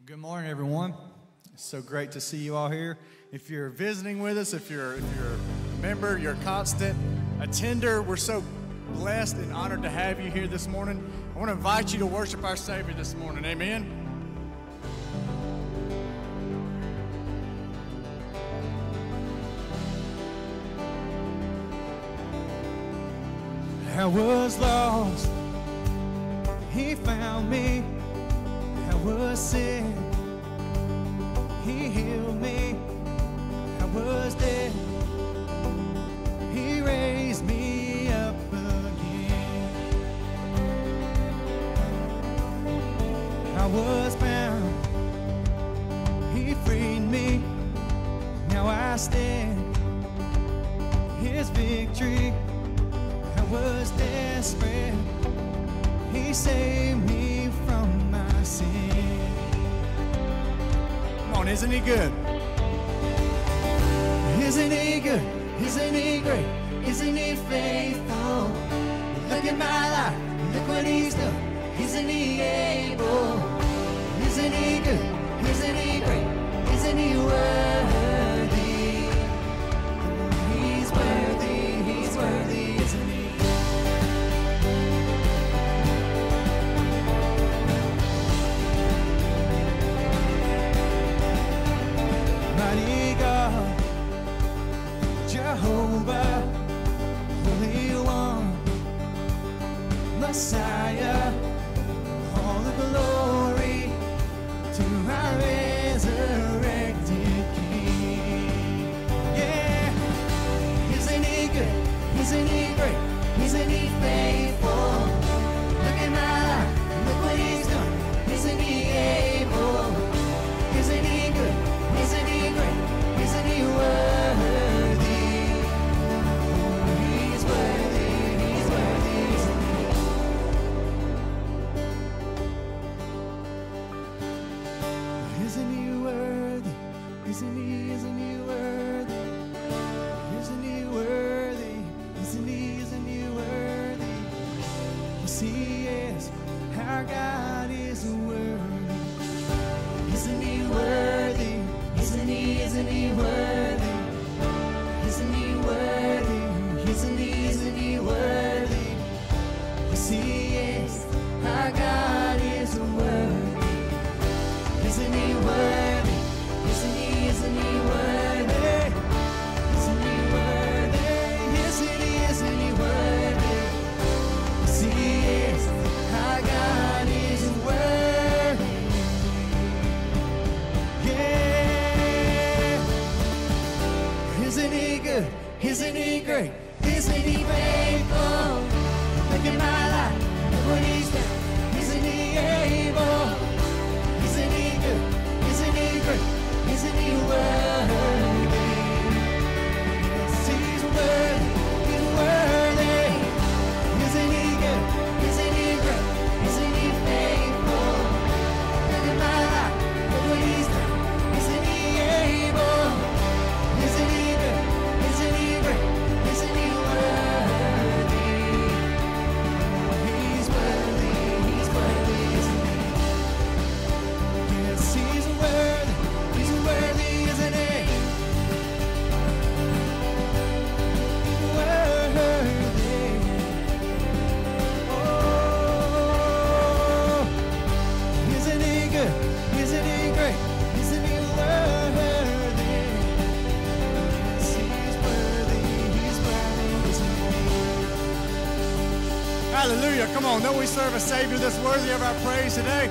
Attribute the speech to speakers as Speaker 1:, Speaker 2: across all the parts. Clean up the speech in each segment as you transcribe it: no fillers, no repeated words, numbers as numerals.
Speaker 1: Good morning, everyone. It's so great to see you all here. If you're visiting with us, if you're a member, you're a constant attender, we're so blessed and honored to have you here this morning. I want to invite you to worship our Savior this morning. Amen. I was lost, He found me. I was sick, He healed me. I was dead, He raised me up again. I was bound, He freed me. Now I stand, His victory. I was desperate, He saved me from my sin. Come on, isn't He good? Isn't He good? Isn't He great? Isn't He faithful? Look at my life, look what He's done. Isn't He able? Isn't He good? Isn't He great? Isn't He worthy? He's worthy, He's worthy, isn't He? Mighty God, Jehovah, Holy One, Messiah, all the glory to our resurrected King. Yeah, isn't He good? Isn't He great? Isn't He faithful? Look at my life, look what He's done. Isn't He able? Isn't He good? Isn't He great? Isn't He worthy? He's worthy, He's worthy, isn't He? Isn't He worthy? Isn't He worthy? Isn't He worthy? Isn't He worthy? Yes, He is. Our God is worthy. Isn't He worthy? Isn't He worthy? Isn't He worthy? Isn't He worthy? Yes, He is. Our God is worthy. Isn't He worthy? Isn't He worthy? Isn't He worthy? Isn't He worthy? Yes, He is. Our God is worthy. Yeah. Isn't He good? Isn't He great? Isn't He faithful? Look at my life, look what He's done. Isn't He able? Isn't He good? Isn't He great? Isn't He worthy? Yes, He's worthy, He's worthy. Isn't He good? Isn't He great? Isn't He faithful? Look at my life, look what He's done. Isn't He able? Isn't He good? Isn't He great? Isn't He worthy? He's worthy, He's worthy, isn't He? Yes, He's worthy, isn't He? Worthy. Oh, isn't He good? Isn't He great? Isn't He worthy? Yes, He's worthy, isn't He? Hallelujah. Come on, don't we serve a Savior that's worthy of our praise today?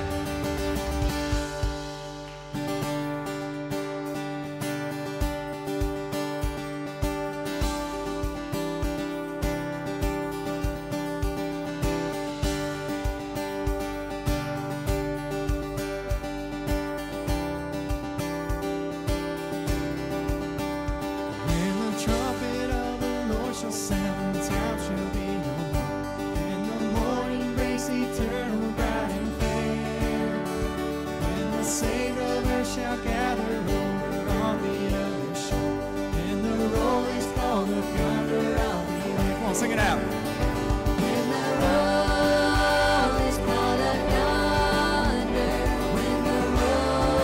Speaker 1: When the trumpet of the Lord shall sound, time shall be no more. And the morning breaks eternal, bright and fair. When the Savior of earth shall gather over on the other shore, and the rolling call of thunder on the earth. Come on, sing it out. When the roll is called of thunder, when the roll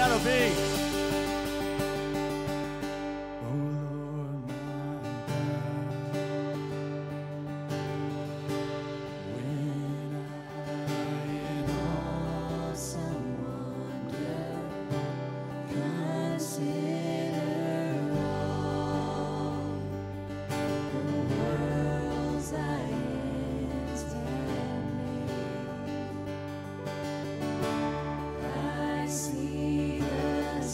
Speaker 2: that'll be.
Speaker 1: See the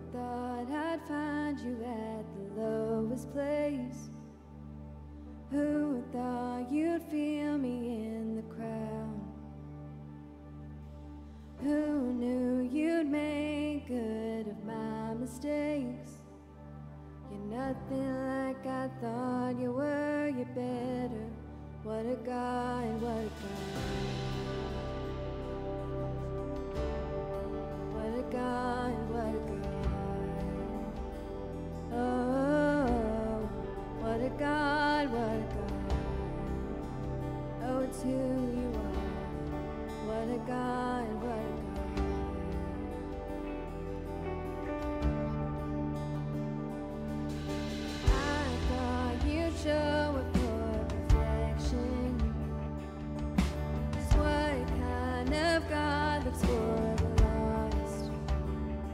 Speaker 2: thought I'd find you at the lowest place? Who thought you'd feel me in the crowd? Who knew you'd make good of my mistakes? You're nothing like I thought you were, you're better. What a God, what a God. What a God, what a God. Oh, what a God, what a God. Oh, it's who you are. What a God, what a God. Show up for perfection. Just what kind of God looks for the lost?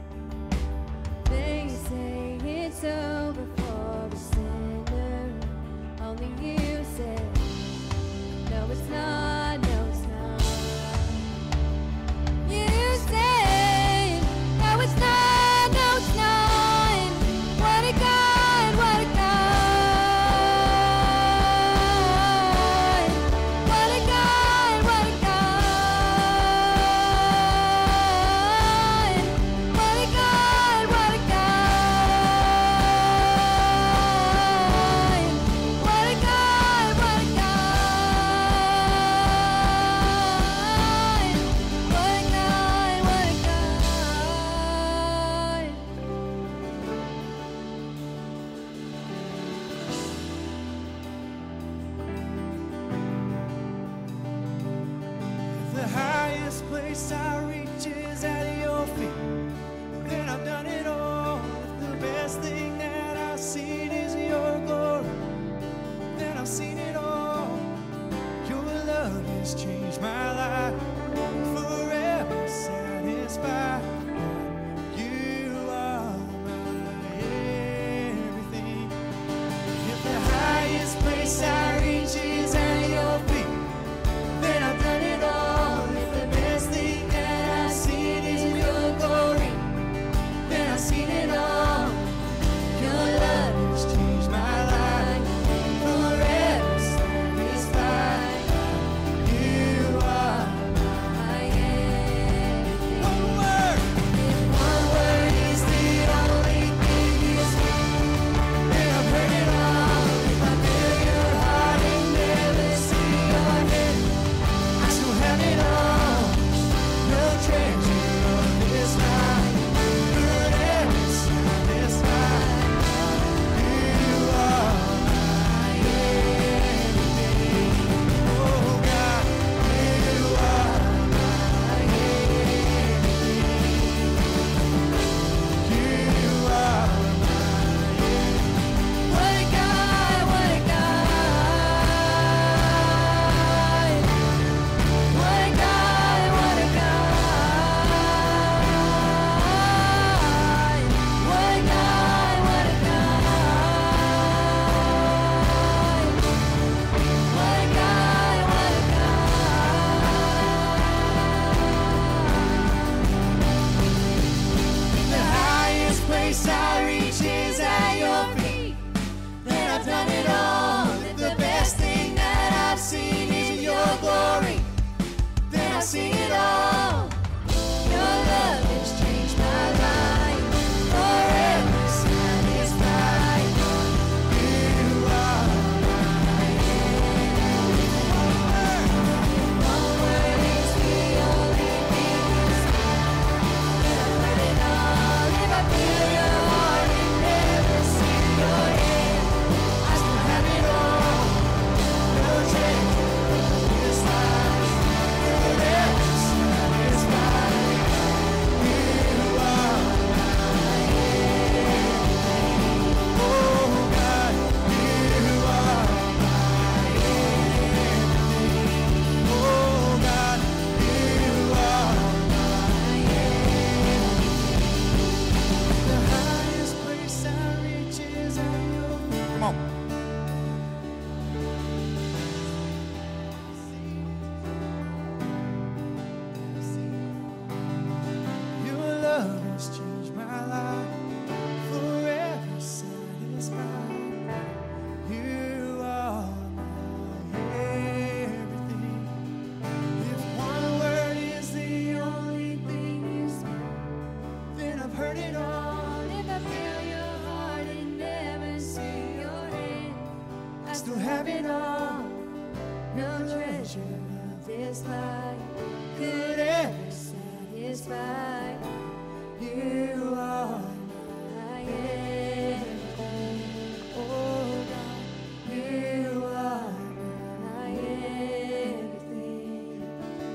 Speaker 1: heard it all.
Speaker 2: If I feel your heart and never see your hand,
Speaker 1: I still have it all.
Speaker 2: no treasure of this life
Speaker 1: Could ever
Speaker 2: satisfy.
Speaker 1: you are
Speaker 2: My everything.
Speaker 1: oh God. You are
Speaker 2: My everything.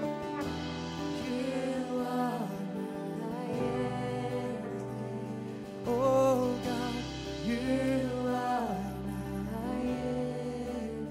Speaker 1: you are
Speaker 2: My everything.
Speaker 1: oh God. You are
Speaker 2: My everything.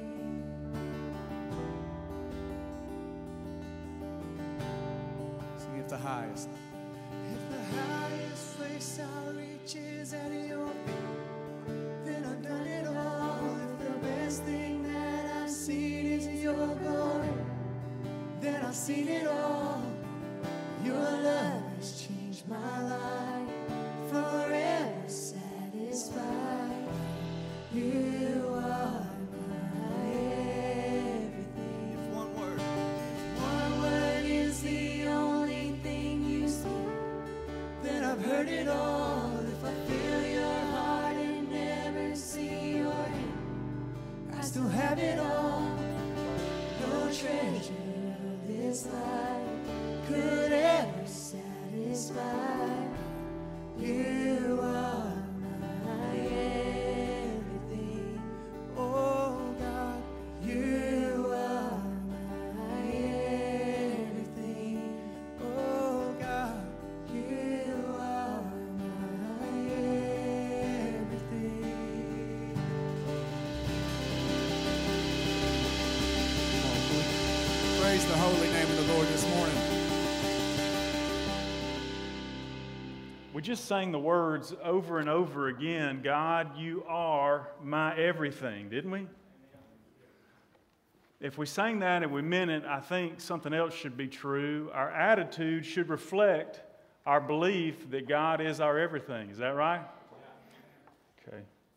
Speaker 1: sing it the highest. If the highest place I reach is at your feet, then I've done it all. If the best thing that I've seen is your glory, then I've seen it all. Your love has changed my life, forever satisfied. You are my everything. If one word is the only thing you speak, then I've heard it all. If I feel your heart and never see your hand, I still have it all. No treasure of this life could ever satisfy. You are my everything. Oh God, you are my everything. Oh God, you are my everything. Praise the holy name of the Lord this morning.
Speaker 3: We just sang the words over and over again, God, you are my everything, didn't we? If we sang that and we meant it, I think something else should be true. Our attitude should reflect our belief that God is our everything. Is that right? Okay.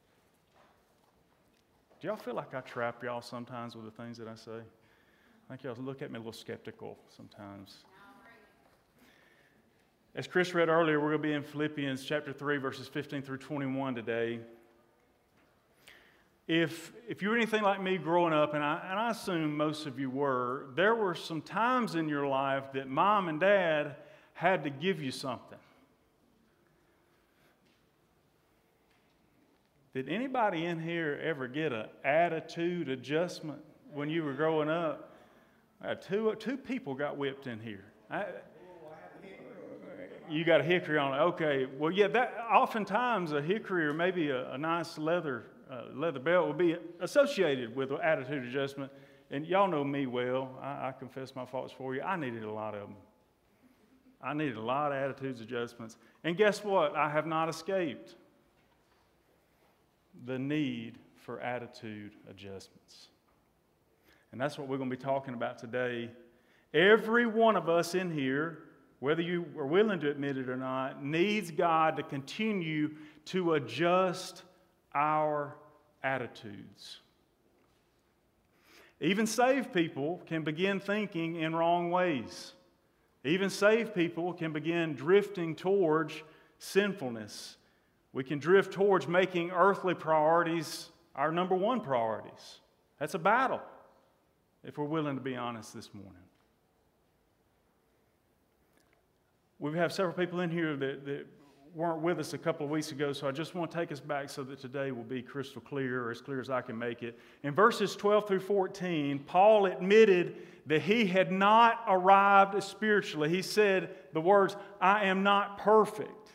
Speaker 3: Do y'all feel like I trap y'all sometimes with the things that I say? I think y'all look at me a little skeptical sometimes. As Chris read earlier, we're going to be in Philippians chapter 3, verses 15 through 21 today. If you were anything like me growing up, and I assume most of you were, there were some times in your life that mom and dad had to give you something. Did anybody in here ever get an attitude adjustment when you were growing up? Two people got whipped in here. You got a hickory on it. Okay. Well, yeah, that oftentimes a hickory or maybe a nice leather belt will be associated with an attitude adjustment. And y'all know me well. I confess my faults for you. I needed a lot of them. I needed a lot of attitudes adjustments. And guess what? I have not escaped the need for attitude adjustments. And that's what we're going to be talking about today. Every one of us in here, whether you are willing to admit it or not, needs God to continue to adjust our attitudes. Even saved people can begin thinking in wrong ways. Even saved people can begin drifting towards sinfulness. We can drift towards making earthly priorities our number one priorities. That's a battle, if we're willing to be honest this morning. We have several people in here that weren't with us a couple of weeks ago, so I just want to take us back so that today will be crystal clear, or as clear as I can make it. In verses 12 through 14, Paul admitted that he had not arrived spiritually. He said the words, I am not perfect.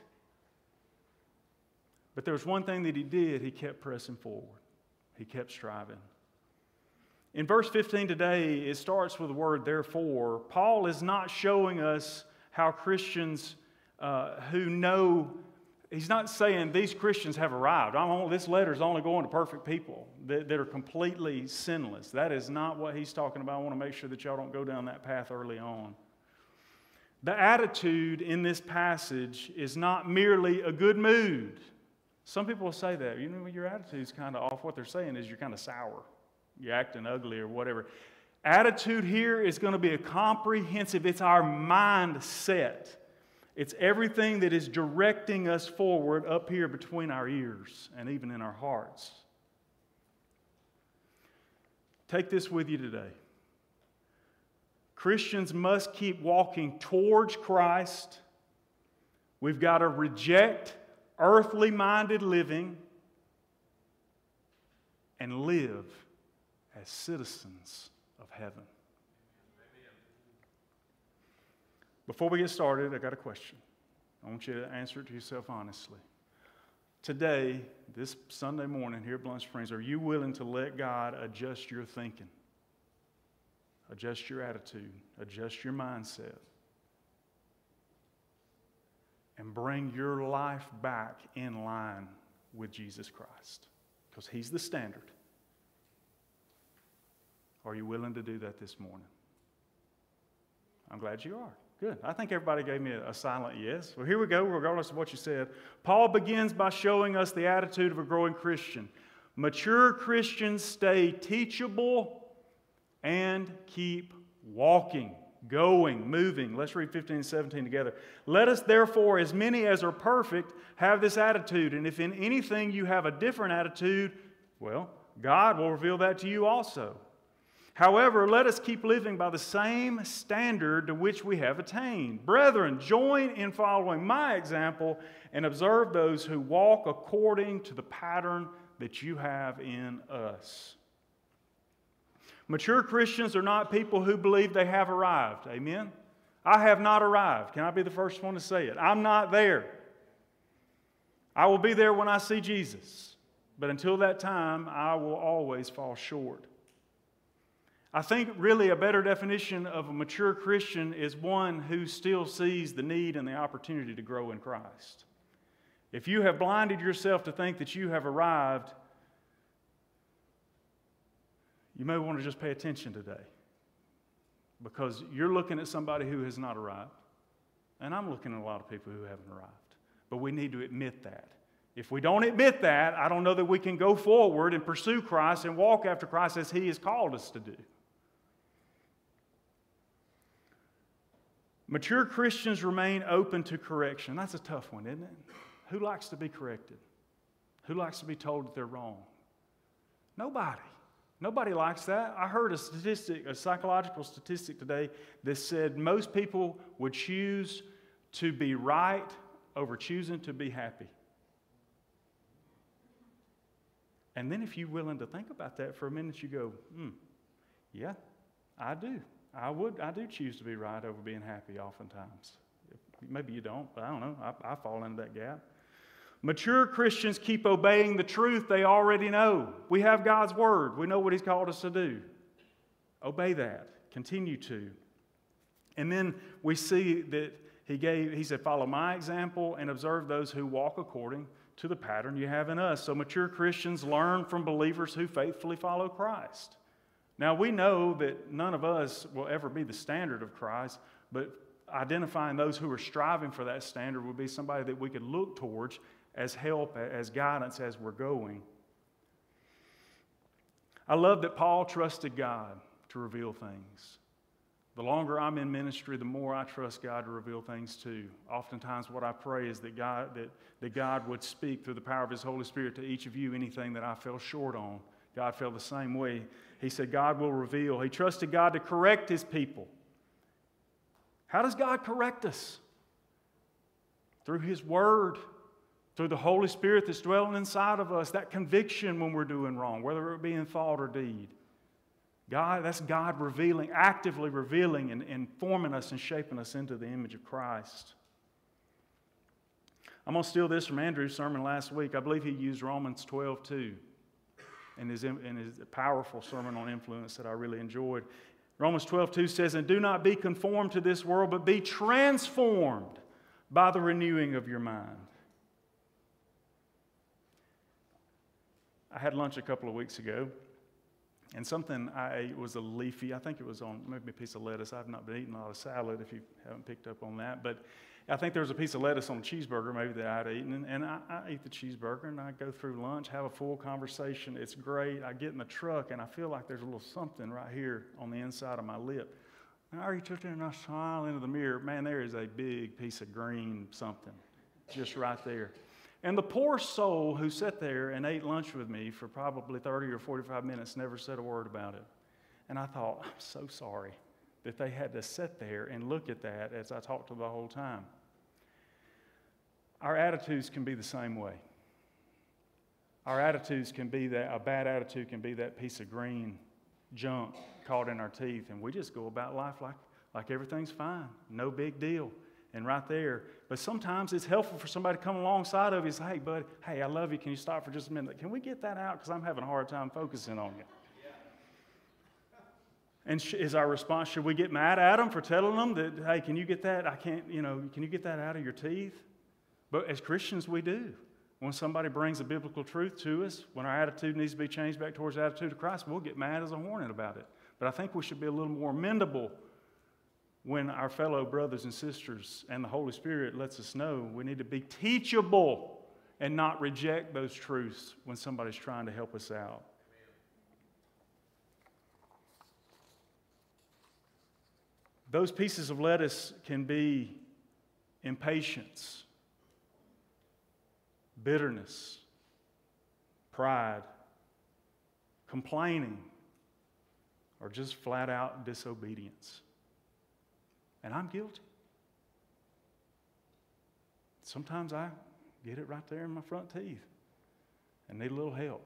Speaker 3: But there was one thing that he did. He kept pressing forward. He kept striving. In verse 15 today, it starts with the word therefore. Paul is not showing us how Christians who know, he's not saying these Christians have arrived. This letter is only going to perfect people that are completely sinless. That is not what he's talking about. I want to make sure that y'all don't go down that path early on. The attitude in this passage is not merely a good mood. Some people will say that. You know, your attitude's kind of off. What they're saying is you're kind of sour. You're acting ugly or whatever. Attitude here is going to be a comprehensive, it's our mindset. It's everything that is directing us forward up here between our ears and even in our hearts. Take this with you today. Christians must keep walking towards Christ. We've got to reject earthly-minded living and live as citizens of heaven. Before we get started, I got a question. I want you to answer it to yourself honestly. Today, this Sunday morning here at Blunt Springs, are you willing to let God adjust your thinking, adjust your attitude, adjust your mindset, and bring your life back in line with Jesus Christ? Because He's the standard. Are you willing to do that this morning? I'm glad you are. Good. I think everybody gave me a silent yes. Well, here we go, regardless of what you said. Paul begins by showing us the attitude of a growing Christian. Mature Christians stay teachable and keep walking, going, moving. Let's read 15 and 17 together. Let us therefore, as many as are perfect, have this attitude. And if in anything you have a different attitude, well, God will reveal that to you also. However, let us keep living by the same standard to which we have attained. Brethren, join in following my example and observe those who walk according to the pattern that you have in us. Mature Christians are not people who believe they have arrived. Amen? I have not arrived. Can I be the first one to say it? I'm not there. I will be there when I see Jesus. But until that time, I will always fall short. I think really a better definition of a mature Christian is one who still sees the need and the opportunity to grow in Christ. If you have blinded yourself to think that you have arrived, you may want to just pay attention today, because you're looking at somebody who has not arrived, and I'm looking at a lot of people who haven't arrived. But we need to admit that. If we don't admit that, I don't know that we can go forward and pursue Christ and walk after Christ as He has called us to do. Mature Christians remain open to correction. That's a tough one, isn't it? Who likes to be corrected? Who likes to be told that they're wrong? Nobody. Nobody likes that. I heard a psychological statistic today that said most people would choose to be right over choosing to be happy. And then if you're willing to think about that for a minute, you go, yeah, I do. I do choose to be right over being happy oftentimes. Maybe you don't, but I don't know. I fall into that gap. Mature Christians keep obeying the truth they already know. We have God's Word. We know what He's called us to do. Obey that. Continue to. And then we see that He said, follow my example and observe those who walk according to the pattern you have in us. So mature Christians learn from believers who faithfully follow Christ. Now, we know that none of us will ever be the standard of Christ, but identifying those who are striving for that standard would be somebody that we could look towards as help, as guidance as we're going. I love that Paul trusted God to reveal things. The longer I'm in ministry, the more I trust God to reveal things too. Oftentimes what I pray is that God would speak through the power of His Holy Spirit to each of you anything that I fell short on. God felt the same way. He said God will reveal. He trusted God to correct His people. How does God correct us? Through His Word, through the Holy Spirit that's dwelling inside of us, that conviction when we're doing wrong, whether it be in thought or deed. That's God revealing, actively revealing and forming us and shaping us into the image of Christ. I'm going to steal this from Andrew's sermon last week. I believe he used Romans 12:2 in his powerful sermon on influence that I really enjoyed. Romans 12:2 says, and do not be conformed to this world, but be transformed by the renewing of your mind. I had lunch a couple of weeks ago, and something I ate was a leafy, I think it was on maybe a piece of lettuce. I've not been eating a lot of salad if you haven't picked up on that, but I think there was a piece of lettuce on a cheeseburger maybe that I'd eaten, and I eat the cheeseburger, and I go through lunch, have a full conversation. It's great. I get in the truck, and I feel like there's a little something right here on the inside of my lip. And I already took there and I smile into the mirror. Man, there is a big piece of green something just right there. And the poor soul who sat there and ate lunch with me for probably 30 or 45 minutes never said a word about it. And I thought, I'm so sorry that they had to sit there and look at that as I talked to them the whole time. Our attitudes can be the same way. Our attitudes can be that, a bad attitude can be that piece of green junk caught in our teeth, and we just go about life like everything's fine, no big deal. And right there, but sometimes it's helpful for somebody to come alongside of you and say, hey, buddy, hey, I love you. Can you stop for just a minute? Can we get that out? Because I'm having a hard time focusing on you. And is our response, should we get mad at them for telling them that, hey, can you get that? Can you get that out of your teeth? But as Christians, we do. When somebody brings a biblical truth to us, when our attitude needs to be changed back towards the attitude of Christ, we'll get mad as a hornet about it. But I think we should be a little more amendable when our fellow brothers and sisters and the Holy Spirit lets us know we need to be teachable and not reject those truths when somebody's trying to help us out. Those pieces of lettuce can be impatience, bitterness, pride, complaining, or just flat out disobedience. And I'm guilty. Sometimes I get it right there in my front teeth and need a little help.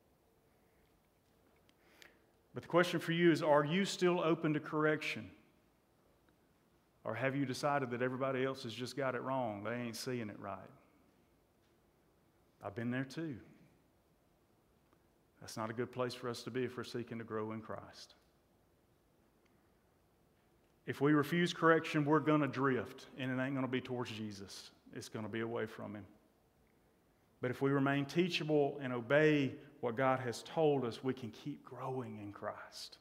Speaker 3: But the question for you is, are you still open to correction? Or have you decided that everybody else has just got it wrong? They ain't seeing it right. I've been there too. That's not a good place for us to be if we're seeking to grow in Christ. If we refuse correction, we're going to drift, and it ain't going to be towards Jesus. It's going to be away from Him. But if we remain teachable and obey what God has told us, we can keep growing in Christ.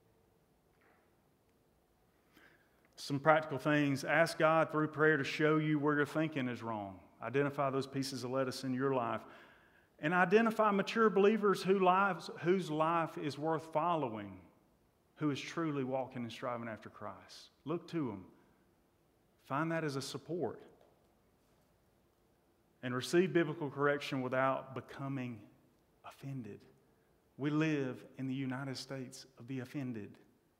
Speaker 3: Some practical things. Ask God through prayer to show you where your thinking is wrong. Identify those pieces of lettuce in your life. And identify mature believers whose life is worth following, who is truly walking and striving after Christ. Look to them. Find that as a support. And receive biblical correction without becoming offended. We live in the United States of the offended.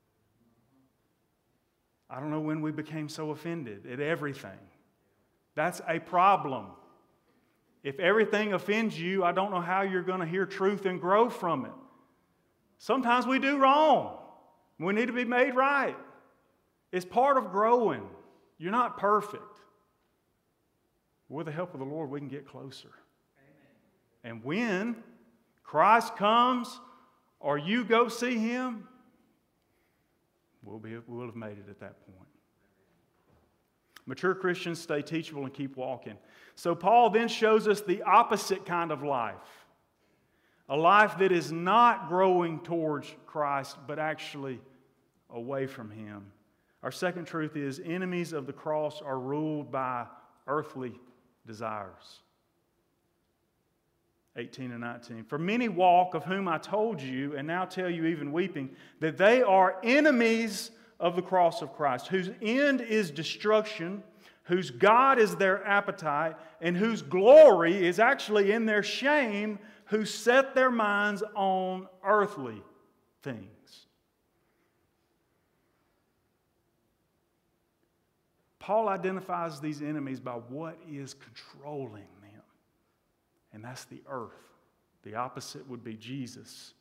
Speaker 3: I don't know when we became so offended at everything. That's a problem. If everything offends you, I don't know how you're going to hear truth and grow from it. Sometimes we do wrong. We need to be made right. It's part of growing. You're not perfect. With the help of the Lord, we can get closer. Amen. And when Christ comes or you go see Him, we'll have made it at that point. Mature Christians stay teachable and keep walking. So Paul then shows us the opposite kind of life. A life that is not growing towards Christ, but actually away from Him. Our second truth is enemies of the cross are ruled by earthly desires. 18 and 19. For many walk, of whom I told you, and now tell you even weeping, that they are enemies of the cross of Christ, whose end is destruction, whose God is their appetite, and whose glory is actually in their shame, who set their minds on earthly things. Paul identifies these enemies by what is controlling them, and that's the earth. The opposite would be Jesus.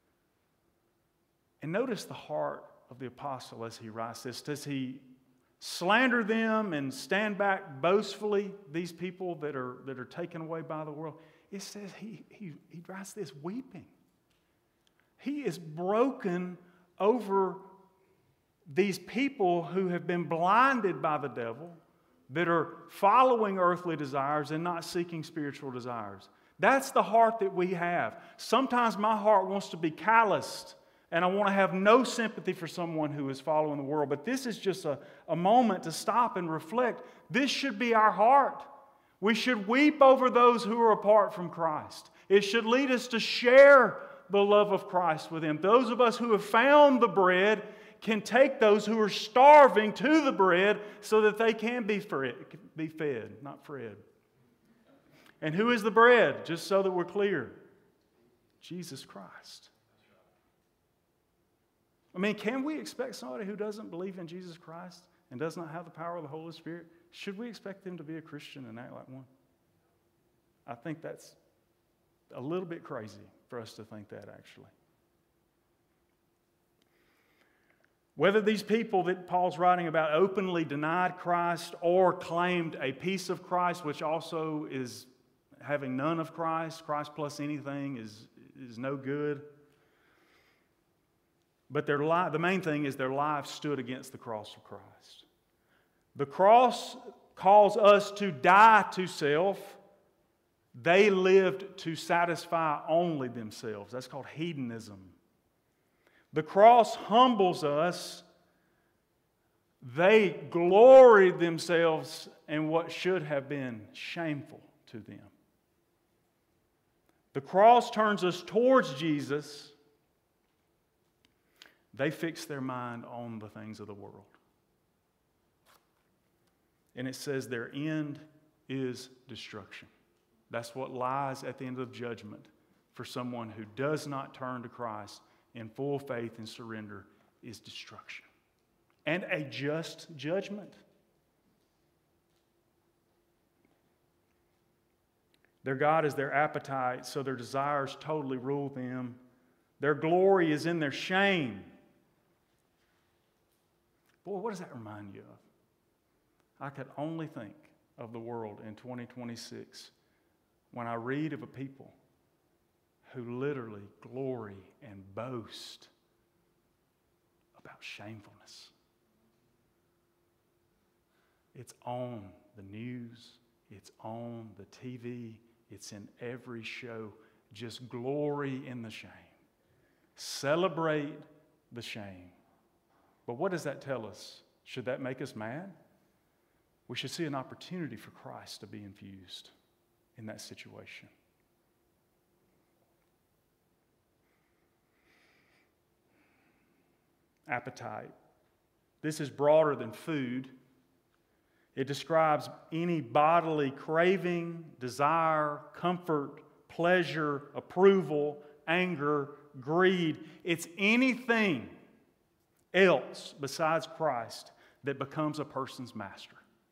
Speaker 3: And notice the heart of the apostle as he writes this. Does he slander them and stand back boastfully, these people that are taken away by the world? It says he writes this weeping. He is broken over these people who have been blinded by the devil, that are following earthly desires and not seeking spiritual desires. That's the heart that we have. Sometimes my heart wants to be calloused, and I want to have no sympathy for someone who is following the world. But this is just a moment to stop and reflect. This should be our heart. We should weep over those who are apart from Christ. It should lead us to share the love of Christ with them. Those of us who have found the bread, can take those who are starving to the bread so that they can be fed, not fed. And who is the bread? Just so that we're clear, Jesus Christ. I mean, can we expect somebody who doesn't believe in Jesus Christ and does not have the power of the Holy Spirit, should we expect them to be a Christian and act like one? I think that's a little bit crazy for us to think that, actually. Whether these people that Paul's writing about openly denied Christ or claimed a piece of Christ, which also is having none of Christ, Christ plus anything is no good. But the main thing is their lives stood against the cross of Christ. The cross calls us to die to self. They lived to satisfy only themselves. That's called hedonism. The cross humbles us. They gloried themselves in what should have been shameful to them. The cross turns us towards Jesus. They fix their mind on the things of the world. And it says their end is destruction. That's what lies at the end of judgment for someone who does not turn to Christ in full faith and surrender, is destruction and a just judgment. Their God is their appetite, so their desires totally rule them. Their glory is in their shame. Boy, what does that remind you of? I could only think of the world in 2026 when I read of a people who literally glory and boast about shamefulness. It's on the news, it's on the TV, it's in every show. Just glory in the shame. Celebrate the shame. But what does that tell us? Should that make us mad? We should see an opportunity for Christ to be infused in that situation. Appetite. This is broader than food. It describes any bodily craving, desire, comfort, pleasure, approval, anger, greed. It's anything else besides Christ that becomes a person's master.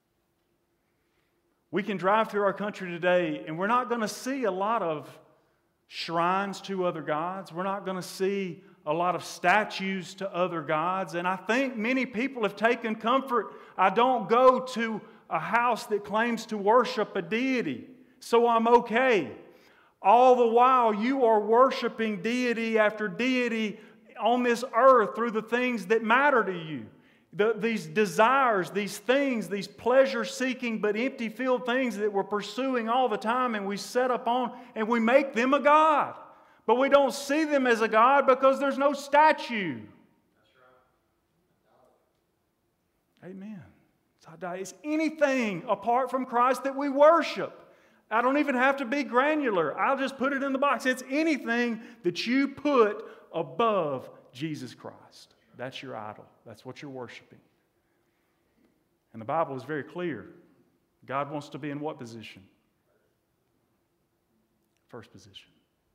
Speaker 3: We can drive through our country today and we're not going to see a lot of shrines to other gods. We're not going to see a lot of statues to other gods. And I think many people have taken comfort. I don't go to a house that claims to worship a deity, so I'm okay. All the while you are worshiping deity after deity on this earth through the things that matter to you. These desires, these things, these pleasure-seeking but empty-filled things that we're pursuing all the time and we set up on and we make them a god. But we don't see them as a god because there's no statue. Amen. It's anything apart from Christ that we worship. I don't even have to be granular. I'll just put it in the box. It's anything that you put above Jesus Christ. That's your idol. That's what you're worshiping. And the Bible is very clear. God wants to be in what position? First position.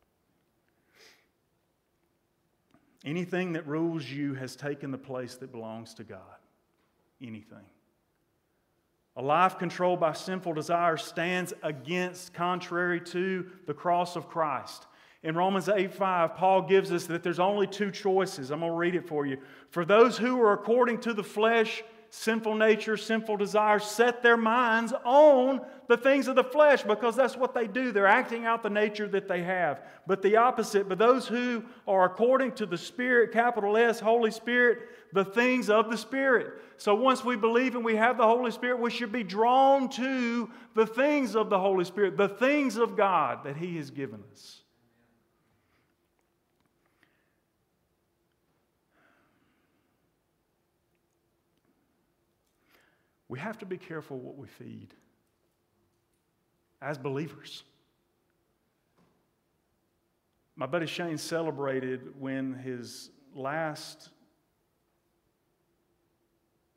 Speaker 3: Anything that rules you has taken the place that belongs to God. Anything. A life controlled by sinful desires stands against, contrary to the cross of Christ. In Romans 8:5, Paul gives us that there's only two choices. I'm going to read it for you. For those who are according to the flesh, sinful nature, sinful desires, set their minds on the things of the flesh because that's what they do. They're acting out the nature that they have. But the opposite, but those who are according to the Spirit, capital S, Holy Spirit, the things of the Spirit. So once we believe and we have the Holy Spirit, we should be drawn to the things of the Holy Spirit, the things of God that He has given us. We have to be careful what we feed as believers. My buddy Shane celebrated when his last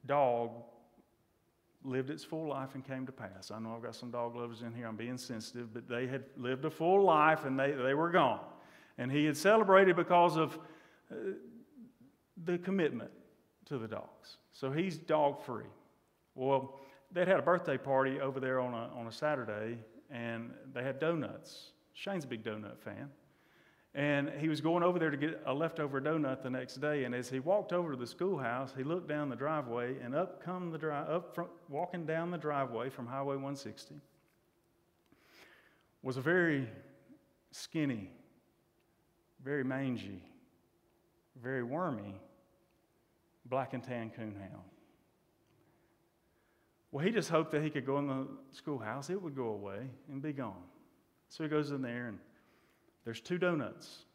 Speaker 3: dog lived its full life and came to pass. I know I've got some dog lovers in here. I'm being sensitive, but they had lived a full life and they were gone. And he had celebrated because of the commitment to the dogs. So he's dog-free. Well, they'd had a birthday party over there on a Saturday, and they had donuts. Shane's a big donut fan. And he was going over there to get a leftover donut the next day, and as he walked over to the schoolhouse, he looked down the driveway, and walking down the driveway from Highway 160 was a very skinny, very mangy, very wormy black and tan coonhound. Well, he just hoped that he could go in the schoolhouse, it would go away and be gone. So he goes in there, and there's 2 donuts.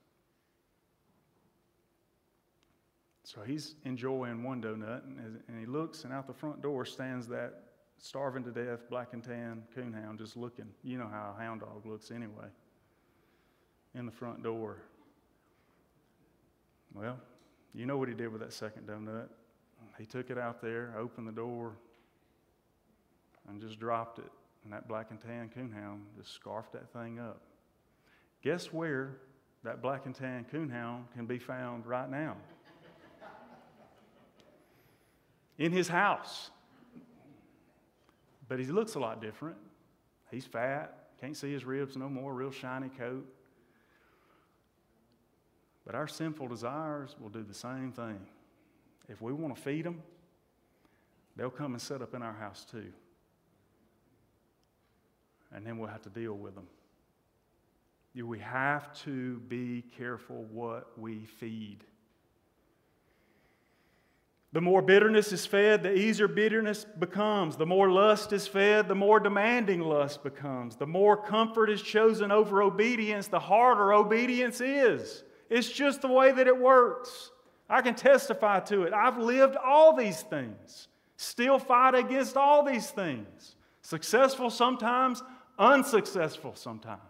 Speaker 3: So he's enjoying one donut, and he looks, and out the front door stands that starving to death black and tan coonhound just looking. You know how a hound dog looks anyway, in the front door. Well, you know what he did with that second donut. He took it out there, opened the door, and just dropped it. And that black and tan coonhound just scarfed that thing up. Guess where that black and tan coonhound can be found right now? In his house. But he looks a lot different. He's fat, can't see his ribs no more, real shiny coat. But our sinful desires will do the same thing. If we want to feed them, they'll come and set up in our house too. And then we'll have to deal with them. We have to be careful what we feed. The more bitterness is fed, the easier bitterness becomes. The more lust is fed, the more demanding lust becomes. The more comfort is chosen over obedience, the harder obedience is. It's just the way that it works. I can testify to it. I've lived all these things. Still fight against all these things. Successful sometimes, unsuccessful sometimes.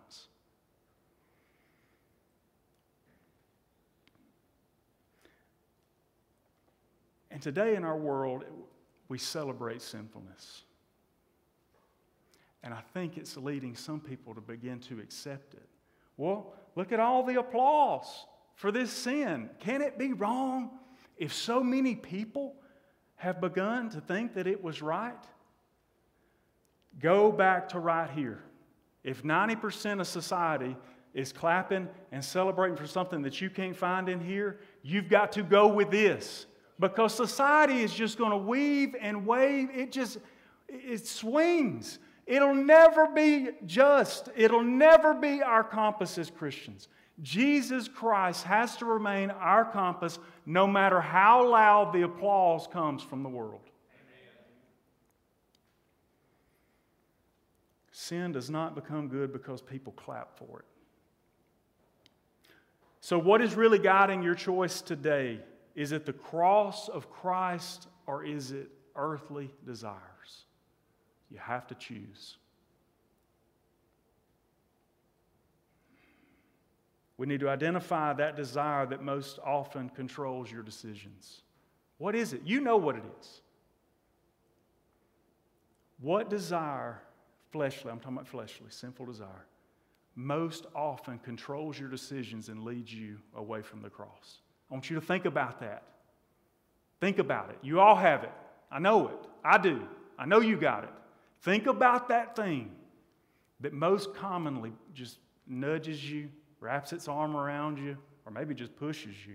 Speaker 3: And today in our world, we celebrate sinfulness. And I think it's leading some people to begin to accept it. Well, look at all the applause for this sin. Can it be wrong if so many people have begun to think that it was right? Go back to right here. If 90% of society is clapping and celebrating for something that you can't find in here, you've got to go with this. Because society is just going to weave and wave. It swings. It'll never be just. It'll never be our compass as Christians. Jesus Christ has to remain our compass no matter how loud the applause comes from the world. Sin does not become good because people clap for it. So what is really guiding your choice today? Is it the cross of Christ or is it earthly desires? You have to choose. We need to identify that desire that most often controls your decisions. What is it? You know what it is. What desire, fleshly, I'm talking about fleshly, sinful desire, most often controls your decisions and leads you away from the cross? I want you to think about that. Think about it. You all have it. I know it. I do. I know you got it. Think about that thing that most commonly just nudges you, wraps its arm around you, or maybe just pushes you.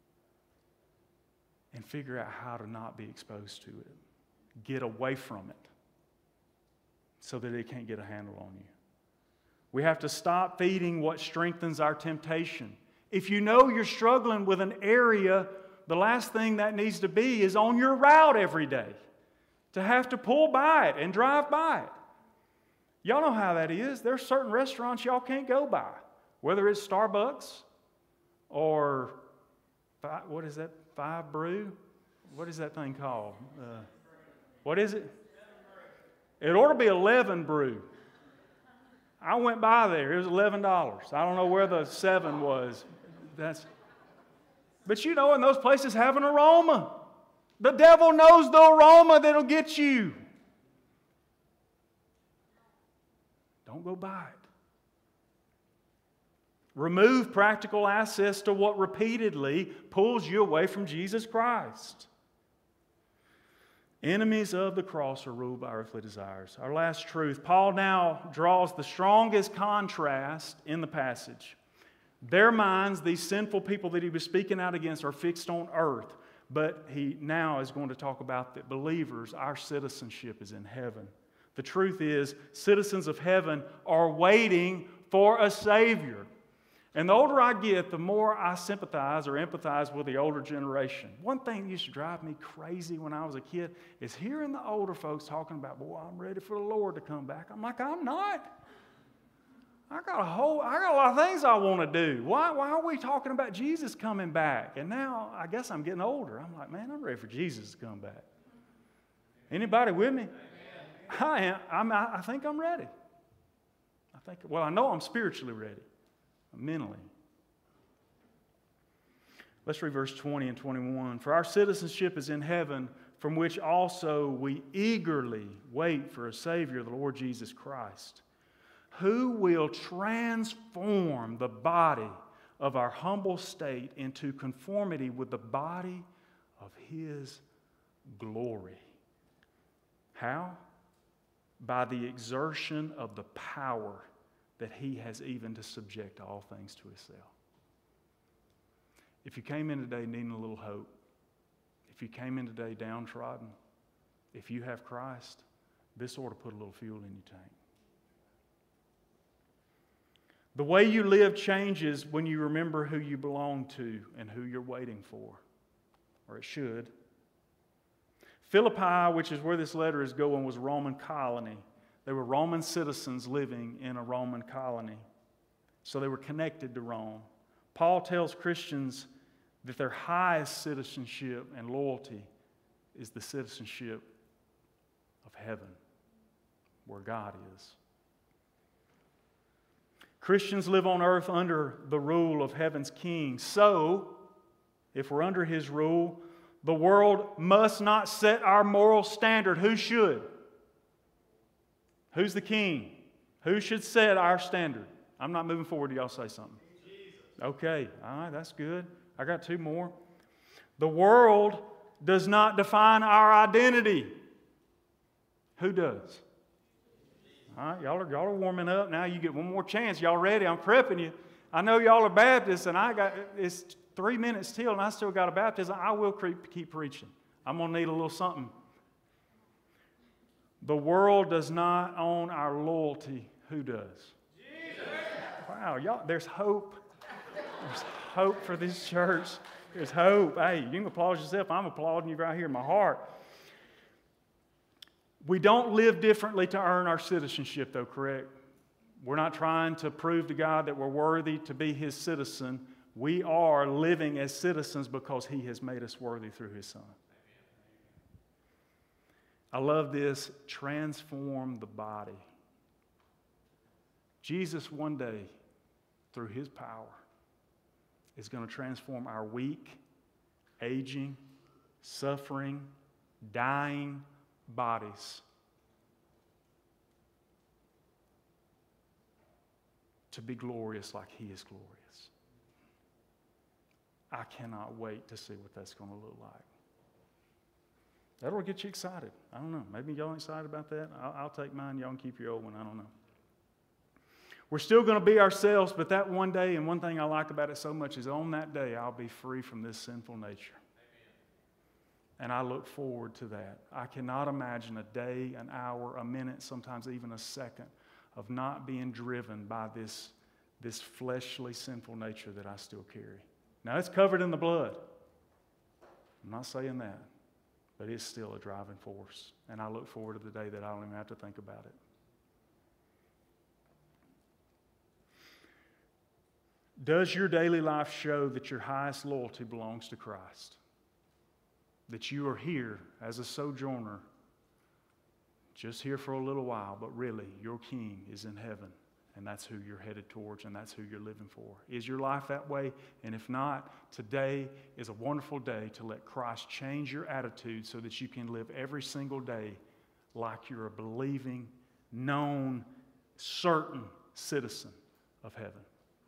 Speaker 3: And figure out how to not be exposed to it. Get away from it so that it can't get a handle on you. We have to stop feeding what strengthens our temptation. If you know you're struggling with an area, the last thing that needs to be is on your route every day. To have to pull by it and drive by it. Y'all know how that is. There are certain restaurants y'all can't go by. Whether it's Starbucks or, what is that, Five Brew? What is that thing called? What is it? It ought to be 11 Brew. I went by there. It was $11. I don't know where the 7 was. But you know, and those places have an aroma. The devil knows the aroma that'll get you. Don't go by it. Remove practical access to what repeatedly pulls you away from Jesus Christ. Enemies of the cross are ruled by earthly desires. Our last truth. Paul now draws the strongest contrast in the passage. Their minds, these sinful people that he was speaking out against, are fixed on earth. But he now is going to talk about that believers, our citizenship is in heaven. The truth is, citizens of heaven are waiting for a Savior. And the older I get, the more I sympathize or empathize with the older generation. One thing that used to drive me crazy when I was a kid is hearing the older folks talking about, boy, I'm ready for the Lord to come back. I'm like, I'm not. I got a lot of things I want to do. Why are we talking about Jesus coming back? And now I guess I'm getting older. I'm like, man, I'm ready for Jesus to come back. Anybody with me? I am. I think I'm ready. I know I'm spiritually ready. Mentally. Let's read verse 20 and 21. For our citizenship is in heaven, from which also we eagerly wait for a Savior, the Lord Jesus Christ, who will transform the body of our humble state into conformity with the body of His glory. How? By the exertion of the power that He has even to subject all things to Himself. If you came in today needing a little hope, if you came in today downtrodden, if you have Christ, this ought to put a little fuel in your tank. The way you live changes when you remember who you belong to and who you're waiting for, or it should. Philippi, which is where this letter is going, was a Roman colony. They were Roman citizens living in a Roman colony. So they were connected to Rome. Paul tells Christians that their highest citizenship and loyalty is the citizenship of heaven, where God is. Christians live on earth under the rule of heaven's king. So, if we're under His rule, the world must not set our moral standard. Who should? Who's the king? Who should set our standard? I'm not moving forward. Y'all say something. Jesus. Okay. All right. That's good. I got two more. The world does not define our identity. Who does? All right. Y'all are warming up. Now you get one more chance. Y'all ready? I'm prepping you. I know y'all are Baptists, and it's 3 minutes till, and I still got a baptism. I will keep preaching. I'm going to need a little something. The world does not own our loyalty. Who does? Jesus. Wow, y'all, there's hope. There's hope for this church. There's hope. Hey, you can applaud yourself. I'm applauding you right here in my heart. We don't live differently to earn our citizenship, though, correct? We're not trying to prove to God that we're worthy to be His citizen. We are living as citizens because He has made us worthy through His Son. I love this. Transform the body. Jesus one day, through His power, is going to transform our weak, aging, suffering, dying bodies to be glorious like He is glorious. I cannot wait to see what that's going to look like. That'll get you excited. I don't know. Maybe y'all excited about that. I'll take mine. Y'all can keep your old one. I don't know. We're still going to be ourselves, but that one day, and one thing I like about it so much is on that day, I'll be free from this sinful nature. Amen. And I look forward to that. I cannot imagine a day, an hour, a minute, sometimes even a second of not being driven by this fleshly, sinful nature that I still carry. Now, it's covered in the blood. I'm not saying that. But it's still a driving force. And I look forward to the day that I don't even have to think about it. Does your daily life show that your highest loyalty belongs to Christ? That you are here as a sojourner, just here for a little while, but really your King is in heaven and that's who you're headed towards, and that's who you're living for. Is your life that way? And if not, today is a wonderful day to let Christ change your attitude so that you can live every single day like you're a believing, known, certain citizen of heaven.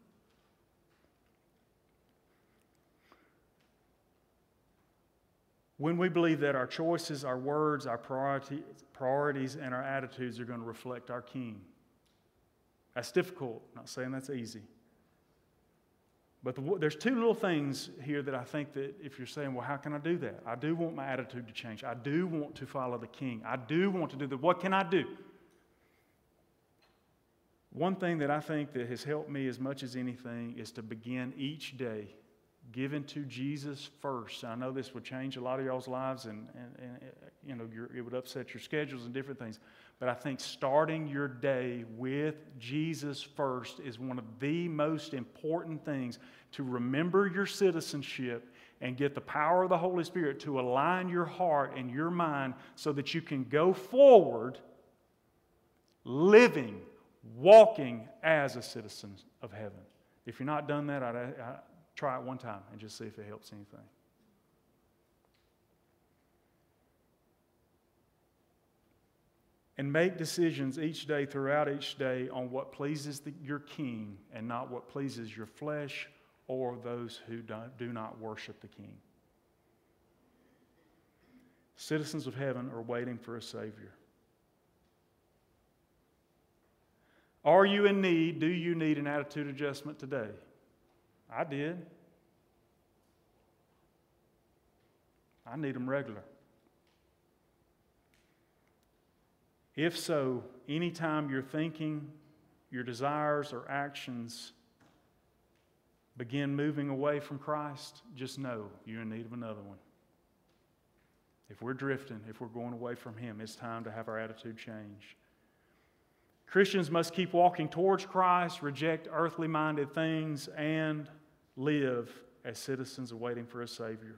Speaker 3: When we believe that our choices, our words, our priorities, and our attitudes are going to reflect our King. That's difficult. I'm not saying that's easy. But there's two little things here that I think that if you're saying, well, how can I do that? I do want my attitude to change. I do want to follow the King. I do want to do that. What can I do? One thing that I think that has helped me as much as anything is to begin each day giving to Jesus first. I know this would change a lot of y'all's lives, and you know, it would upset your schedules and different things. But I think starting your day with Jesus first is one of the most important things to remember your citizenship and get the power of the Holy Spirit to align your heart and your mind so that you can go forward living, walking as a citizen of heaven. If you're not done that, I'd try it one time and just see if it helps anything. And make decisions each day, throughout each day, on what pleases your King and not what pleases your flesh or those who do not worship the King. Citizens of heaven are waiting for a Savior. Are you in need? Do you need an attitude adjustment today? I did. I need them regular. If so, anytime your thinking, your desires, or actions begin moving away from Christ, just know you're in need of another one. If we're drifting, if we're going away from Him, it's time to have our attitude change. Christians must keep walking towards Christ, reject earthly-minded things, and live as citizens awaiting for a Savior.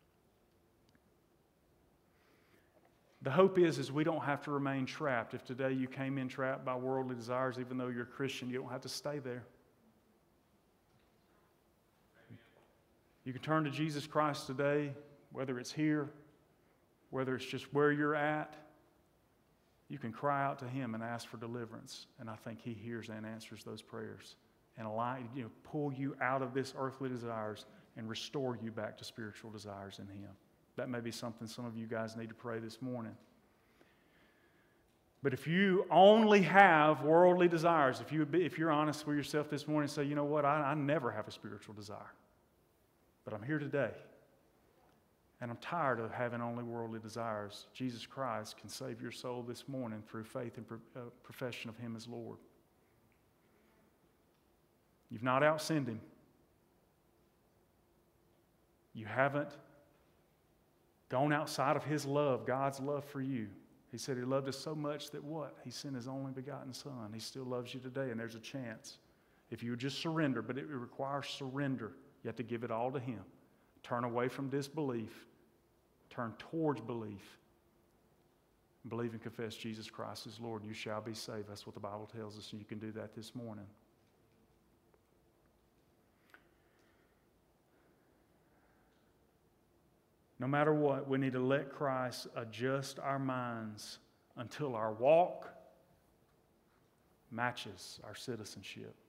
Speaker 3: The hope is we don't have to remain trapped. If today you came in trapped by worldly desires, even though you're a Christian, you don't have to stay there. You can turn to Jesus Christ today, whether it's here, whether it's just where you're at. You can cry out to Him and ask for deliverance, and I think He hears and answers those prayers and pull you out of this earthly desires and restore you back to spiritual desires in Him. That may be something some of you guys need to pray this morning. But if you only have worldly desires, if you're honest with yourself this morning and say, you know what, I never have a spiritual desire, but I'm here today, and I'm tired of having only worldly desires, Jesus Christ can save your soul this morning through faith and profession of Him as Lord. You've not outsinned Him. You haven't gone outside of His love, God's love for you. He said He loved us so much that what? He sent His only begotten Son. He still loves you today, and there's a chance. If you would just surrender, but it requires surrender. You have to give it all to Him. Turn away from disbelief. Turn towards belief. Believe and confess Jesus Christ as Lord, and you shall be saved. That's what the Bible tells us, and you can do that this morning. No matter what, we need to let Christ adjust our minds until our walk matches our citizenship.